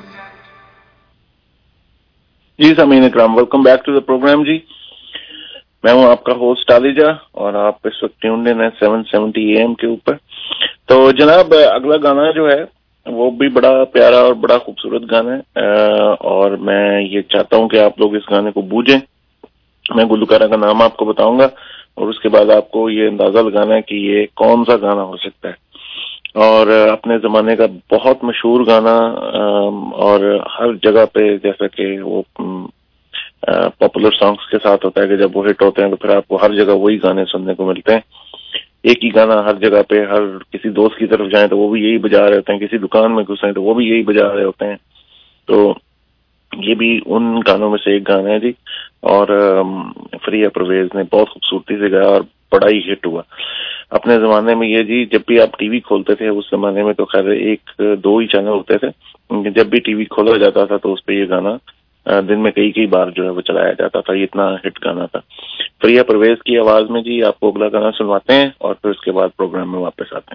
जी Sameen Ikram, welcome back to the program जी। मैं हूं आपका होस्ट आलिजा और आप इस वक्त ट्यून्ड इन है 770 AM के ऊपर। तो जनाब अगला गाना जो है वो भी बड़ा प्यारा और बड़ा खूबसूरत गाना है और मैं ये चाहता हूं कि आप लोग इस गाने को बूझें। मैं गुलकारा का नाम आपको बताऊंगा और उसके बाद आपको ये अंदाजा लगाना है कि ये कौन सा गाना हो सकता है। और अपने जमाने का बहुत मशहूर गाना और हर जगह पे जैसा कि वो पॉपुलर सॉन्ग्स के साथ होता है कि जब वो हिट होते हैं तो फिर आपको हर जगह वही गाने सुनने को मिलते हैं, एक ही गाना हर जगह पे, हर किसी दोस्त की तरफ जाएं तो वो भी यही बजा रहे होते हैं, किसी दुकान में घुसें तो वो भी यही बजा रहे होते हैं। तो ये भी उन गानों में से एक गाना है जी, और फरिया परवेज ने बहुत खूबसूरती से गाया और बड़ा ही हिट हुआ। अपने जमाने में ये जी, जब भी आप टीवी खोलते थे उस जमाने में तो खैर एक दो ही चैनल होते थे, जब भी टीवी खोला जाता था तो उस पर ये गाना दिन में कई कई बार जो है वो चलाया जाता था, ये इतना हिट गाना था। फरिया परवेज की आवाज में जी आपको अगला गाना सुनवाते हैं और फिर उसके बाद प्रोग्राम में वापस आते हैं।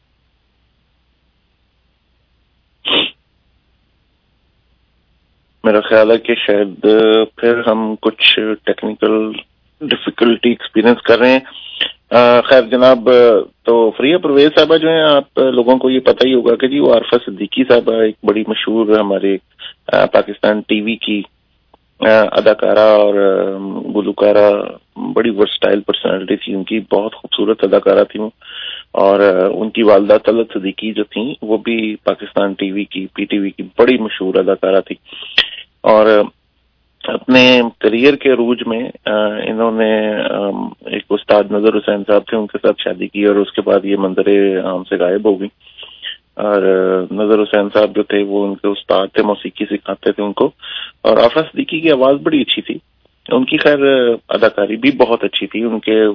मेरा ख्याल है कि शायद फिर हम कुछ टेक्निकल डिफिकल्टी एक्सपीरियंस कर रहे हैं। खैर जनाब, तो फरिया परवेज साहबा जो है, आप लोगों को ये पता ही होगा कि जी वो आरफा सिद्दीकी साहबा एक बड़ी मशहूर हमारे पाकिस्तान टीवी की अदाकारा और गुलकारा, बड़ी वर्सटाइल पर्सनालिटी थी उनकी, बहुत खूबसूरत अदाकारा थी वो। और उनकी वालदा तलत सिद्दीकी जो थी वो भी पाकिस्तान टीवी की, पीटीवी की बड़ी मशहूर अदाकारा थी। और अपने करियर के अरूज में इन्होंने एक उस्ताद नजर हुसैन साहब थे, उनके साथ शादी की और उसके बाद ये मंजरे आम से गायब हो गई। और नजर हुसैन साहब जो थे वो उनके उस्ताद थे, मौसीकी सिखाते थे उनको। और आफरा सिद्दीकी की आवाज बड़ी अच्छी थी, उनकी खैर अदाकारी भी बहुत अच्छी थी,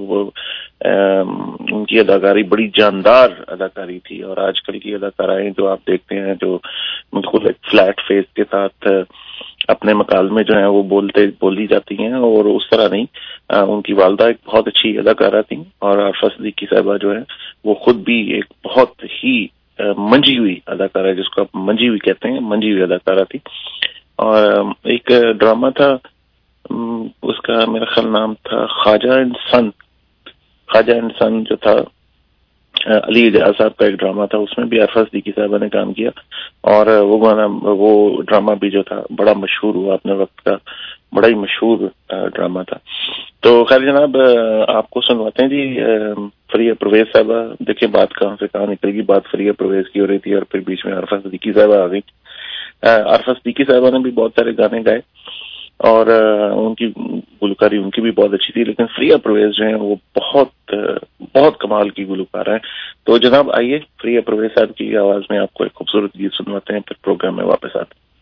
उनकी अदाकारी बड़ी जानदार अदाकारी थी। और आजकल की अदाकाराएं जो आप देखते हैं जो बिल्कुल एक फ्लैट फेस के साथ अपने मकाल में जो है वो बोली जाती हैं, और उस तरह नहीं, उनकी वालदा एक बहुत अच्छी अदाकारा थी। और आफरा सिद्दीकी साहबा जो है वो खुद भी एक बहुत ही मंजी हुई अदाकारा है, जिसको आप मंजी हुई कहते हैं, मंजी हुई अदाकारा थी। और एक ड्रामा था, उसका मेरा ख्याल नाम था ख्वाजा एंड सन जो था, अली एजाज साहब का एक ड्रामा था, उसमें भी आरफा सिद्दीकी साहबा ने काम किया। और वो ड्रामा भी जो था बड़ा मशहूर हुआ, अपने वक्त का बड़ा ही मशहूर ड्रामा था। तो खैर जनाब, आपको सुनवाते हैं जी फरिया परवेज साहबा। देखिए बात कहाँ से कहाँ निकल गई, बात फरिया परवेज की हो रही थी और फिर बीच में आरफा सिद्दीकी साहबा आ गई। आरफा सिद्दीकी साहबा ने भी बहुत सारे गाने गाए और उनकी गुलकारी उनकी भी बहुत अच्छी थी, लेकिन फरिया परवेज जो है वो बहुत कमाल की गुलकार है। तो जनाब आइए फरिया परवेज साहब की आवाज में आपको एक खूबसूरत गीत सुनवाते हैं, फिर प्रोग्राम में वापस आते हैं।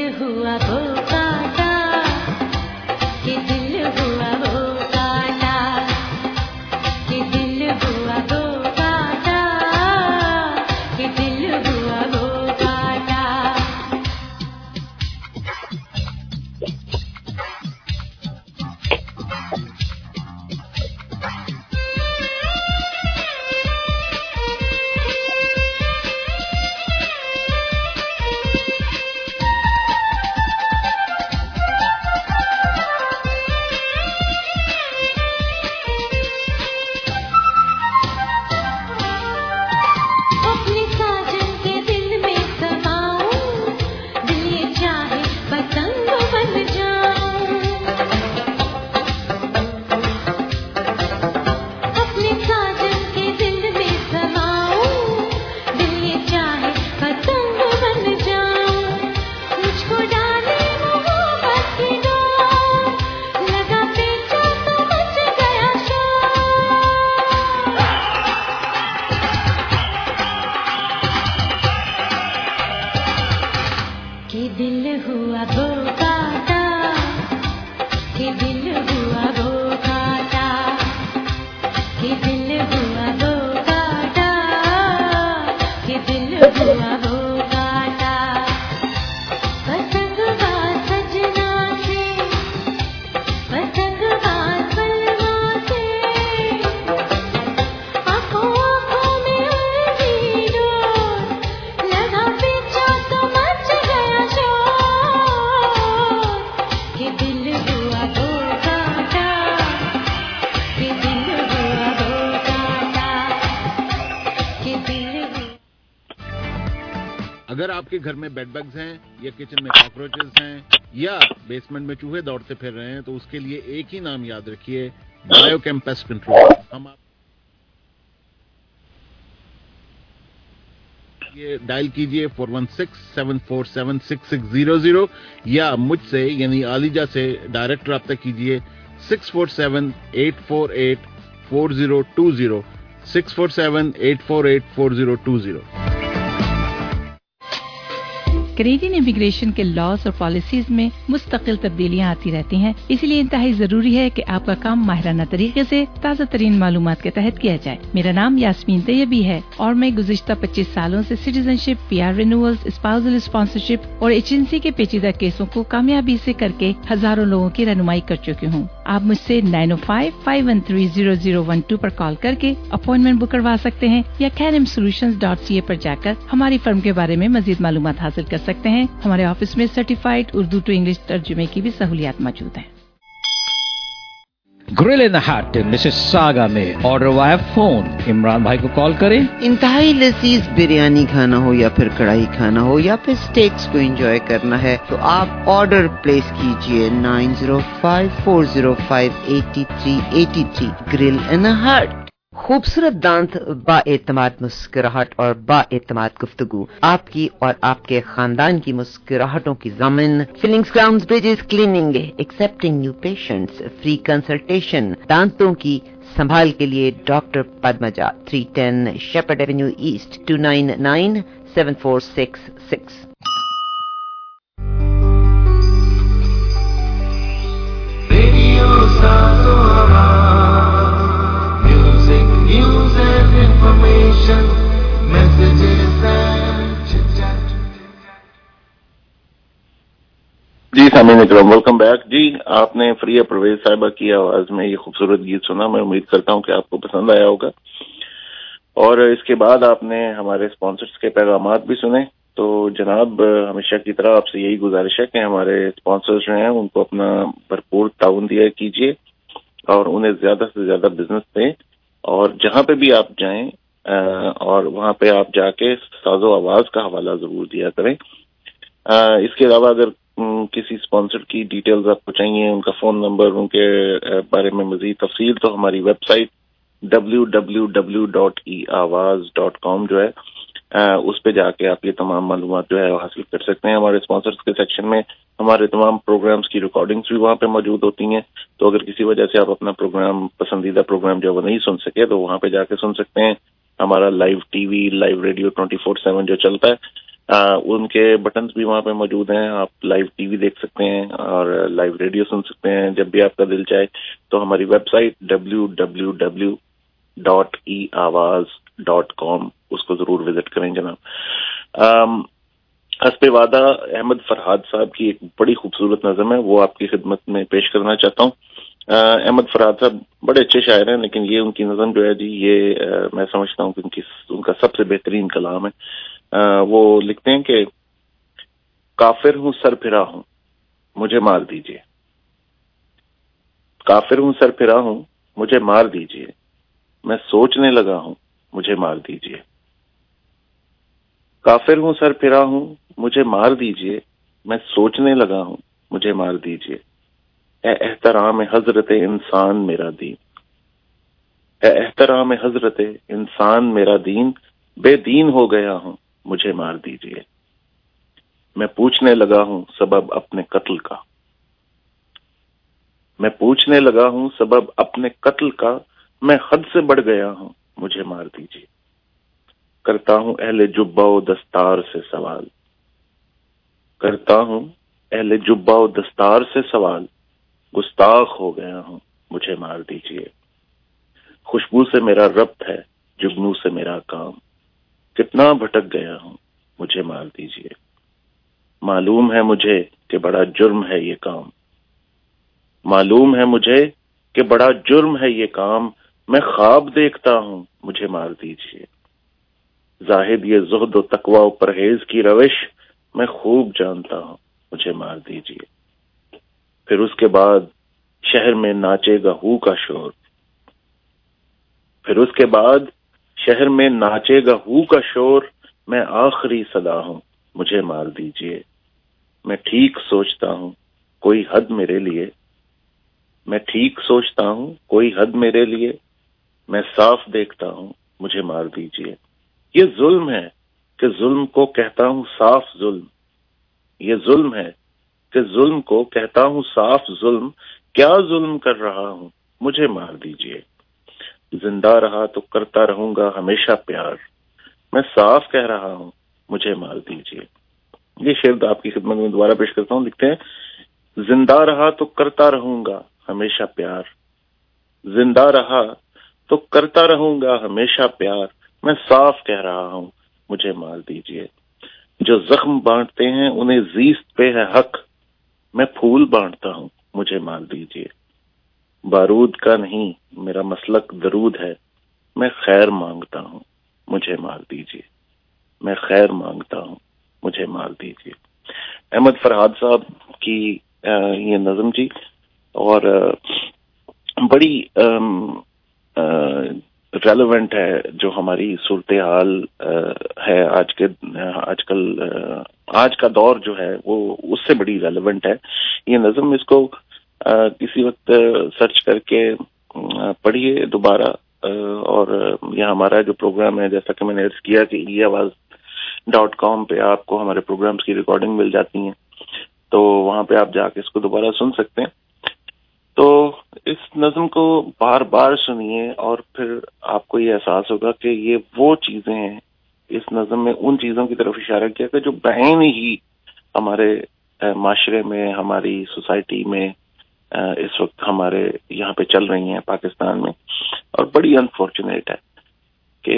हुआ वो काटा कि दिल हुआ वो काटा कि दिल हुआ वो काटा कि दिल हुआ वो काटा अपने साजन के दिल में समाऊं दिल ये चाहे पतंग बन जाऊं अपने साजन के दिल में समाऊं दिल ये चाहे पतंग बन जाऊं मुझको डाले मोहब्बत की डोर लगा पीछा तो मच गया शोर कि दिल हुआ वो काटा कि दिल हुआ वो काटा कि दिल हुआ वो काटा कि दिल हुआ वो काटा पतंगबाज सजना से पतंगबाज बलवा से आंखों आंखों में उलझी डोर लगा पीछा तो मच गया शोर कि दिल हुआ वो काटा कि दिल हुआ वो काटा कि दिल हुआ अगर आपके घर में बेड बग्स हैं या किचन में कॉकरोचेस हैं या बेसमेंट में चूहे दौड़ते फिर रहे हैं तो उसके लिए एक ही नाम याद रखिए, बायोकेम पेस्ट कंट्रोल। हम आप ये डायल कीजिए 416-747-6600 या मुझसे यानी आलिजा से डायरेक्ट रब्ता कीजिए 647-848-4020 647-848-4020। कैनेडियन इमिग्रेशन के लॉज और पॉलिसीज में मुस्तकिल तब्दीलियां आती रहती हैं, इसलिए इंतहाई जरूरी है कि आपका काम माहिराना तरीके से ताज़ा तरीन मालूमात के तहत किया जाए। मेरा नाम यास्मीन तैयबी है और मैं गुज़िश्ता 25 सालों से citizenship, PR renewals, spousal sponsorship और एजेंसी के पेचीदा केसों को कामयाबी से करके हजारों लोगों की रहनुमाई कर चुकी हूँ। आप मुझसे 905-513-0012 पर कॉल करके अपॉइंटमेंट बुक करवा सकते हैं या canimsolutions.ca पर जाकर हमारी फर्म के बारे में मजीद मालूमात हासिल कर सकते हैं। हमारे ऑफिस में सर्टिफाइड उर्दू टू इंग्लिश तर्जुमे की भी सहूलियात मौजूद है। Grill in the hut Mississauga में ऑर्डर वाया फोन। इमरान भाई को कॉल करें। इंतहाई लजीज बिरयानी खाना हो या फिर कढ़ाई खाना हो या फिर स्टेक्स को एंजॉय करना है तो आप ऑर्डर प्लेस कीजिए 905-405-8383 ग्रिल इन द हट। खूबसूरत दांत, बाएतमाद मुस्कुराहट और बाएतमाद गुफ्तगू, आपकी और आपके खानदान की मुस्कुराहटों की ज़मीन। Fillings, crowns, bridges, cleaning, accepting new patients, free consultation, दांतों की संभाल के लिए doctor Padmaja, 310 Sheppard Avenue East, 29974666। Radio Sato music, news and information, messages and chit-chat. जी सामीन इकराम, वेलकम बैक। जी आपने फ्रिया परवेज साहिबा की आवाज में ये खूबसूरत गीत सुना। मैं उम्मीद करता हूँ कि आपको पसंद आया होगा। और इसके बाद आपने हमारे स्पॉन्सर्स के पैगामात भी सुने। तो जनाब, हमेशा की तरह आपसे यही गुजारिश है कि हमारे स्पॉन्सर्स जो हैं उनको अपना भरपूर ताउन दिया कीजिए और उन्हें ज्यादा से ज्यादा बिजनेस दें। और जहां पे भी आप जाएं और वहां पे आप जाके साजो आवाज का हवाला जरूर दिया करें। इसके अलावा अगर किसी स्पॉन्सर की डिटेल्स आपको चाहिए, उनका फोन नंबर, उनके बारे में मजीद तफसील, तो हमारी वेबसाइट www.eawaz.com जो है उस पे जाके आप ये तमाम मालूमात जो है हासिल कर सकते हैं। हमारे स्पॉन्सर्स के सेक्शन में हमारे तमाम प्रोग्राम्स की रिकॉर्डिंग्स भी वहाँ पे मौजूद होती हैं। तो अगर किसी वजह से आप अपना प्रोग्राम, पसंदीदा प्रोग्राम जो वो नहीं सुन सके, तो वहाँ पे जाके सुन सकते हैं। हमारा लाइव टीवी, लाइव रेडियो 24/7 जो चलता है ان کے بٹنز بھی وہاں پہ موجود ہیں. آپ لائیو ٹی وی دیکھ سکتے ہیں اور لائیو ریڈیو سن سکتے ہیں جب بھی آپ کا دل چاہے. تو ہماری ویب سائٹ www.eawaz.com اس کو ضرور وزٹ کریں جناب. حسب وعدہ احمد فرحاد صاحب کی ایک بڑی خوبصورت نظم ہے, وہ آپ کی خدمت میں پیش کرنا چاہتا ہوں. احمد فرحاد صاحب بڑے اچھے شاعر ہیں, لیکن یہ ان کی نظم جو ہے جی یہ میں سمجھتا ہوں کہ ان کا سب سے بہترین کلام ہے. وہ لکھتے ہیں کہ کافر ہوں سر پھرا ہوں مجھے مار دیجئے, کافر ہوں سر پھرا ہوں مجھے مار دیجئے, میں سوچنے لگا ہوں مجھے مار دیجئے. کافر ہوں سر پھرا ہوں مجھے مار دیجئے, میں سوچنے لگا ہوں مجھے مار دیجئے. اے احترام حضرت انسان میرا دین, اے احترام حضرت انسان میرا دین, بے دین ہو گیا ہوں مجھے مار دیجئے. میں پوچھنے لگا ہوں سبب اپنے قتل کا, میں پوچھنے لگا ہوں سبب اپنے قتل کا, میں حد سے بڑھ گیا ہوں مجھے مار دیجئے. کرتا ہوں اہل جبہ و دستار سے سوال, کرتا ہوں اہل جبہ و دستار سے سوال, گستاخ ہو گیا ہوں مجھے مار دیجئے. خوشبو سے میرا ربط ہے جگنو سے میرا کام, کتنا بھٹک گیا ہوں مجھے مار دیجئے. معلوم ہے مجھے کہ بڑا جرم ہے یہ کام, معلوم ہے مجھے کہ بڑا جرم ہے یہ کام, میں خواب دیکھتا ہوں مجھے مار دیجئے. زاہد یہ زہد و تقوی و پرہیز کی روش میں خوب جانتا ہوں مجھے مار دیجئے. پھر اس کے بعد شہر میں ناچے گا ہو کا شور, پھر اس کے بعد شہر میں ناچے گا ہو کا شور, میں آخری صدا ہوں مجھے مار دیجئے. میں ٹھیک سوچتا ہوں کوئی حد میرے لیے, میں ٹھیک سوچتا ہوں کوئی حد میرے لیے, میں صاف دیکھتا ہوں مجھے مار دیجئے. یہ ظلم ہے کہ ظلم کو کہتا ہوں صاف ظلم, یہ ظلم ہے کہ ظلم کو کہتا ہوں صاف ظلم, کیا ظلم کر رہا ہوں مجھے مار دیجئے. زندہ رہا تو کرتا رہوں گا ہمیشہ پیار, میں صاف کہہ رہا ہوں مجھے مار دیجئے. یہ شعر آپ کی خدمت میں دوبارہ پیش کرتا ہوں. لکھتے ہیں زندہ رہا تو کرتا رہوں گا ہمیشہ پیار, زندہ رہا تو کرتا رہوں گا ہمیشہ پیار, میں صاف کہہ رہا ہوں مجھے مار دیجئے. جو زخم بانٹتے ہیں انہیں زیست پہ ہے حق, میں پھول بانٹتا ہوں مجھے مار دیجئے. بارود کا نہیں میرا مسلک درود ہے, میں خیر مانگتا ہوں مجھے مار دیجئے, میں خیر مانگتا ہوں مجھے مار دیجئے. احمد فرحاد صاحب کی یہ نظم جی, اور بڑی ریلیونٹ ہے جو ہماری صورتحال ہے آج کا دور جو ہے وہ اس سے بڑی ریلیونٹ ہے یہ نظم. اس کو کسی وقت سرچ کر کے پڑھیے دوبارہ, اور یہ ہمارا جو پروگرام ہے جیسا کہ میں نے عرض کیا کہ eawaz.com پہ آپ کو ہمارے پروگرامز کی ریکارڈنگ مل جاتی ہیں, تو وہاں پہ آپ جا کے اس کو دوبارہ سن سکتے ہیں. تو اس نظم کو بار بار سنیے اور پھر آپ کو یہ احساس ہوگا کہ یہ وہ چیزیں ہیں, اس نظم میں ان چیزوں کی طرف اشارہ کیا کہ جو بعین ہی ہمارے معاشرے میں, ہماری سوسائٹی میں اس وقت ہمارے یہاں پہ چل رہی ہیں پاکستان میں. اور بڑی انفارچونیٹ ہے کہ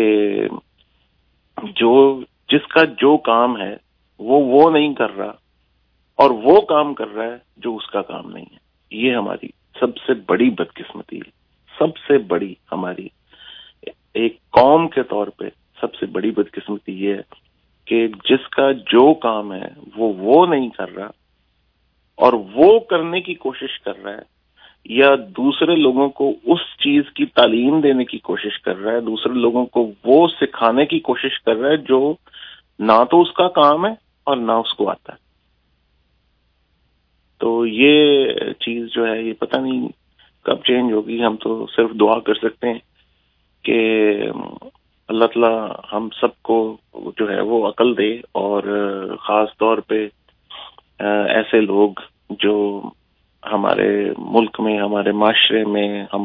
جس کا جو کام ہے وہ نہیں کر رہا, اور وہ کام کر رہا ہے جو اس کا کام نہیں ہے. یہ ہماری سب سے بڑی بدقسمتی ہے, سب سے بڑی ہماری ایک قوم کے طور پہ سب سے بڑی بدقسمتی یہ ہے کہ جس کا جو کام ہے وہ نہیں کر رہا, اور وہ کرنے کی کوشش کر رہا ہے, یا دوسرے لوگوں کو اس چیز کی تعلیم دینے کی کوشش کر رہا ہے, دوسرے لوگوں کو وہ سکھانے کی کوشش کر رہا ہے جو نہ تو اس کا کام ہے اور نہ اس کو آتا ہے. تو یہ چیز جو ہے یہ پتہ نہیں کب چینج ہوگی. ہم تو صرف دعا کر سکتے ہیں کہ اللہ تعالیٰ ہم سب کو جو ہے وہ عقل دے, اور خاص طور پہ ایسے لوگ جو ہمارے ملک میں, ہمارے معاشرے میں ہم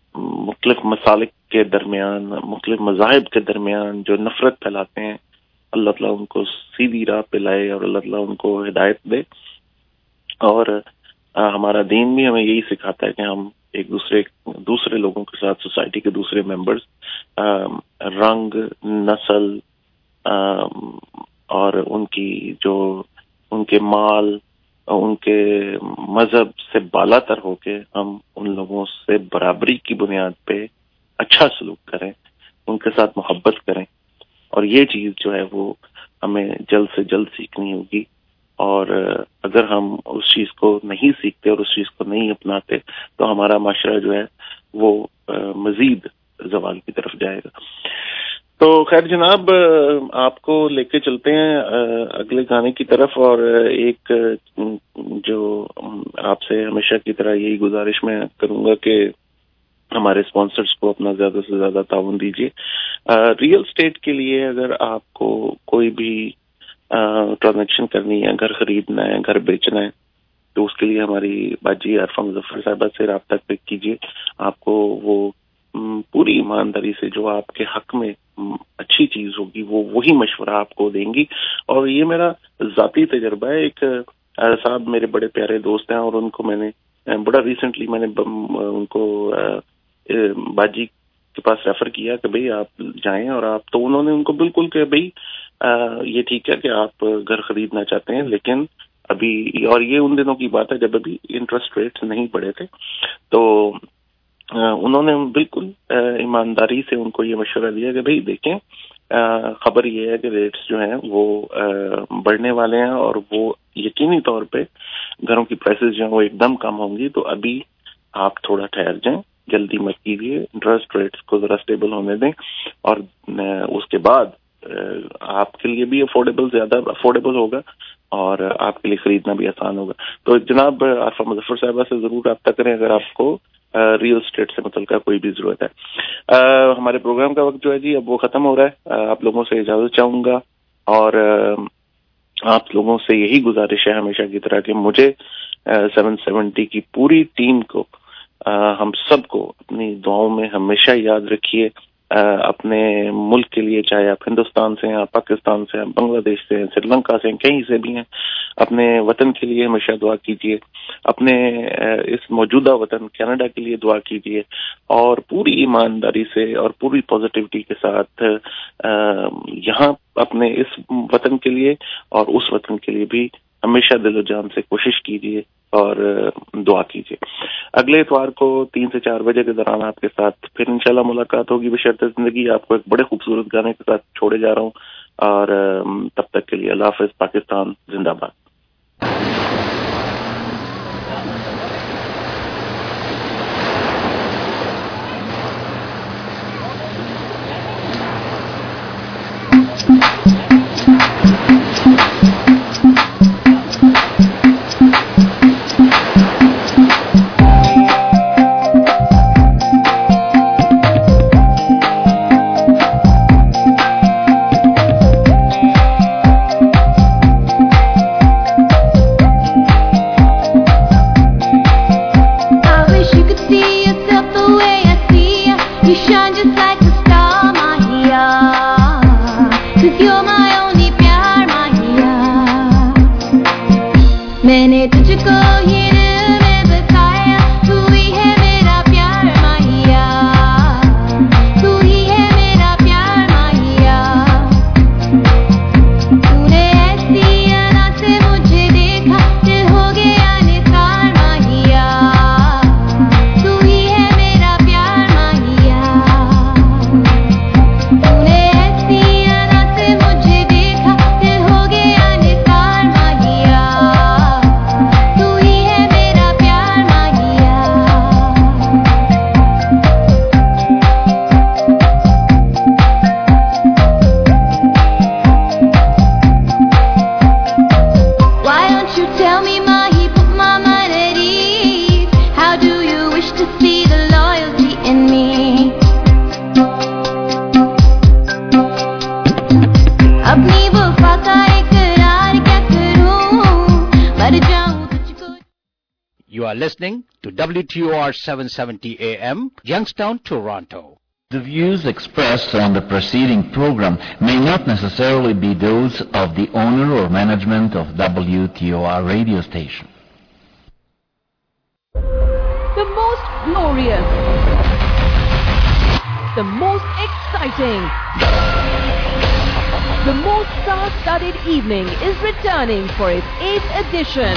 مختلف مسالک کے درمیان, مختلف مذاہب کے درمیان جو نفرت پھیلاتے ہیں, اللہ تعالیٰ ان کو سیدھی راہ پہ لائے اور اللہ تعالیٰ ان کو ہدایت دے. اور ہمارا دین بھی ہمیں یہی سکھاتا ہے کہ ہم ایک دوسرے لوگوں کے ساتھ، سوسائٹی کے دوسرے ممبرز رنگ، نسل اور ان کے مال، ان کے مذہب سے بالا تر ہو کے ہم ان لوگوں سے برابری کی بنیاد پہ اچھا سلوک کریں، ان کے ساتھ محبت کریں. اور یہ چیز جو ہے وہ ہمیں جلد سے جلد سیکھنی ہوگی. اور اگر ہم اس چیز کو نہیں سیکھتے اور اس چیز کو نہیں اپناتے تو ہمارا معاشرہ جو ہے وہ مزید زوال کی طرف جائے گا. تو خیر جناب، آپ کو لے کے چلتے ہیں اگلے گانے کی طرف. اور ایک جو آپ سے ہمیشہ کی طرح یہی گزارش میں کروں گا کہ ہمارے اسپانسرز کو اپنا زیادہ سے زیادہ تعاون دیجیے. ریئل اسٹیٹ کے لیے اگر آپ کو کوئی بھی ٹرانزیکشن کرنی ہے، گھر خریدنا ہے، گھر بیچنا ہے، تو اس کے لیے ہماری باجی عارفہ مظفر صاحبہ سے رابطہ کیجیے. آپ کو وہ پوری ایمانداری سے جو آپ کے حق میں اچھی چیز ہوگی وہ وہی مشورہ آپ کو دیں گی. اور یہ میرا ذاتی تجربہ ہے. ایک صاحب میرے بڑے پیارے دوست ہیں اور ان کو میں نے بڑا ریسنٹلی میں نے ان کو باجی کے پاس ریفر کیا کہ بھئی آپ جائیں. اور آپ تو انہوں نے ان کو بالکل کہ بھئی یہ ٹھیک ہے کہ آپ گھر خریدنا چاہتے ہیں، لیکن ابھی، اور یہ ان دنوں کی بات ہے جب ابھی انٹرسٹ ریٹس نہیں بڑھے تھے، تو انہوں نے بالکل ایمانداری سے ان کو یہ مشورہ دیا کہ بھئی دیکھیں، خبر یہ ہے کہ ریٹس جو ہیں وہ بڑھنے والے ہیں اور وہ یقینی طور پہ گھروں کی پرائسز جو ہیں وہ ایک دم کم ہوں گی. تو ابھی آپ تھوڑا ٹھہر جائیں، جلدی مت کیجیے، انٹرسٹ ریٹس کو ذرا اسٹیبل ہونے دیں، اور اس کے بعد آپ کے لیے بھی زیادہ افورڈیبل ہوگا اور آپ کے لیے خریدنا بھی آسان ہوگا. تو جناب عارفہ مظفر صاحبہ سے ضرور رابطہ کریں اگر آپ کو ریئل اسٹیٹ سے متعلقہ کوئی بھی ضرورت ہے. ہمارے پروگرام کا وقت جو ہے جی اب وہ ختم ہو رہا ہے. آپ لوگوں سے اجازت چاہوں گا اور آپ لوگوں سے یہی گزارش ہے ہمیشہ کی طرح کہ مجھے 770 کی پوری ٹیم کو، ہم سب کو اپنی دعاؤں میں ہمیشہ یاد رکھیے. اپنے ملک کے لیے، چاہے آپ ہندوستان سے ہیں، آپ پاکستان سے ہیں، بنگلہ دیش سے ہیں، سری لنکا سے ہیں، کہیں سے بھی ہیں، اپنے وطن کے لیے ہمیشہ دعا کیجیے. اپنے اس موجودہ وطن کینیڈا کے لیے دعا کیجیے اور پوری ایمانداری سے اور پوری پازیٹیوٹی کے ساتھ یہاں اپنے اس وطن کے لیے اور اس وطن کے لیے بھی ہمیشہ دل و جان سے کوشش کیجیے اور دعا کیجیے. اگلے اتوار کو 3 سے 4 بجے کے دوران آپ کے ساتھ پھر انشاءاللہ ملاقات ہوگی بشرط زندگی. آپ کو ایک بڑے خوبصورت گانے کے ساتھ چھوڑے جا رہا ہوں اور تب تک کے لیے اللہ حافظ. پاکستان زندہ باد. You are listening to WTOR 770 AM, Youngstown, Toronto. The views expressed on the preceding program may not necessarily be those of the owner or management of WTOR radio station. The most glorious, the most exciting, the most star-studded evening is returning for its 8th edition.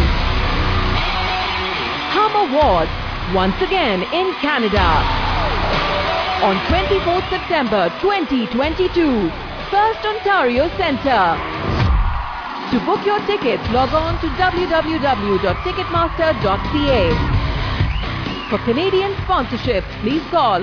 Hum Awards, once again in Canada. On 24th September 2022, First Ontario Centre. To book your tickets, log on to www.ticketmaster.ca. For Canadian sponsorship, please call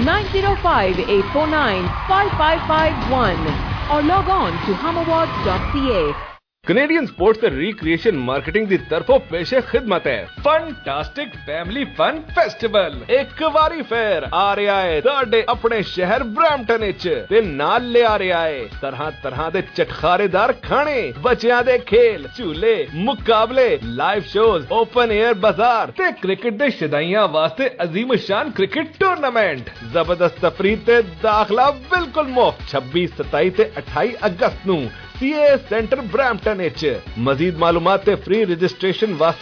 905-849-5551 or log on to humawards.ca. Canadian sports ਤੇ recreation marketing ਦੀ ਤਰਫੋਂ ਪੇਸ਼ੇ ਖਿਦਮਤ ਹੈ fantastic family fun festival ਇੱਕ ਵਾਰੀ ਫੇਰ ਆ ਰਿਹਾ ਹੈ ਤੁਹਾਡੇ ਆਪਣੇ ਸ਼ਹਿਰ ਬ੍ਰੈਂਪਟਨ ਵਿੱਚ ਤੇ ਨਾਲ ਲਿਆ ਰਿਹਾ ਹੈ ਤਰ੍ਹਾਂ ਦੇ ਚਟਖਾਰੇਦਾਰ ਖਾਣੇ ਬੱਚਿਆਂ ਦੇ ਖੇਲ ਝੂਲੇ ਮੁਕਾਬਲੇ ਲਾਈਵ ਸ਼ੋਜ਼ ਓਪਨ 에ਅਰ ਬਾਜ਼ਾਰ ਤੇ ਕ੍ਰਿਕਟ ਦੇ ਸ਼ਦਾਈਆਂ ਵਾਸਤੇ ਅਜ਼ੀਮ ਸ਼ਾਨ ਕ੍ਰਿਕਟ ਟੂਰਨਾਮੈਂਟ ਜ਼ਬਰਦਸਤ ਤਫਰੀਹ ਤੇ ਦਾਖਲਾ ਬਿਲਕੁਲ ਮੁਫਤ 26 27 ਤੇ 28 ਅਗਸਤ ਨੂੰ CA सेंटर ब्रैम्पटन मजीद मालूमात फ्री रजिस्ट्रेशन वास्ते